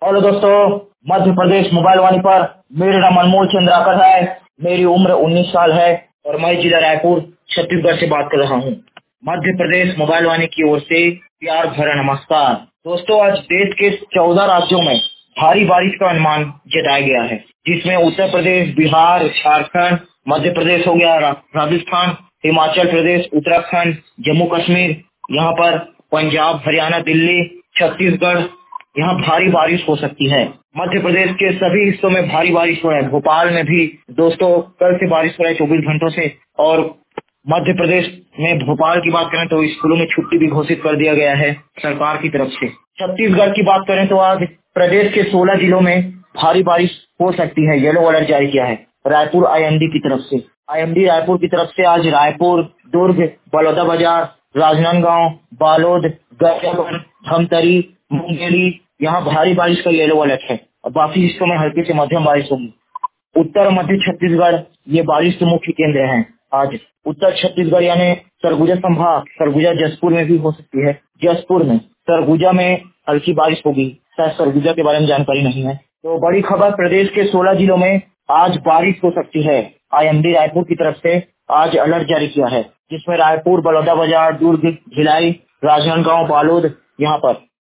Hello दोस्तों, Madhya Pradesh mobile वाणी पर मेरा नाम अनमोल चंद्राकर है। मेरी उम्र 19 साल है और मैं जिला रायपुर छत्तीसगढ़ से बात कर रहा हूँ। मध्य प्रदेश मोबाइल वाणी की ओर से प्यार भरा नमस्कार। दोस्तों, आज देश के 14 राज्यों में भारी बारिश का अनुमान जताया गया है, जिसमें उत्तर प्रदेश, बिहार, झारखंड, मध्य प्रदेश हो गया, राजस्थान, हिमाचल प्रदेश, उत्तराखंड, जम्मू कश्मीर, यहाँ पर पंजाब, हरियाणा, दिल्ली, छत्तीसगढ़, यहाँ भारी बारिश हो सकती है। मध्य प्रदेश के सभी हिस्सों में भारी बारिश हो रहा है। भोपाल में भी दोस्तों कल से बारिश हो रहा है 24 घंटों से। और मध्य प्रदेश में भोपाल की बात करें तो स्कूलों में छुट्टी भी घोषित कर दिया गया है सरकार की तरफ से। छत्तीसगढ़ की बात करें तो आज प्रदेश के 16 जिलों में भारी बारिश हो सकती है। येलो अलर्ट जारी किया है रायपुर आईएमडी की तरफ से। आईएमडी रायपुर की तरफ से आज रायपुर, दुर्ग, बलौदाबाजार, राजनांदगांव, बालोद, गरियाबंद, धमतरी, मुंगेली, यहाँ भारी बारिश का येलो अलर्ट है और बाकी हिस्सों में हल्की से मध्यम बारिश होगी। उत्तर मध्य छत्तीसगढ़ ये बारिश के मुख्य केंद्र हैं। आज उत्तर छत्तीसगढ़ यानी सरगुजा संभाग, सरगुजा जसपुर में भी हो सकती है। जसपुर में, सरगुजा में हल्की बारिश होगी। शायद सरगुजा के बारे में जानकारी नहीं है। तो बड़ी खबर, प्रदेश के 16 जिलों में आज बारिश हो सकती है। आईएमडी रायपुर की तरफ से आज अलर्ट जारी किया है, जिसमें रायपुर, बलौदाबाजार, दुर्ग, भिलाई, राजनांदगांव, बालोद यहाँ पर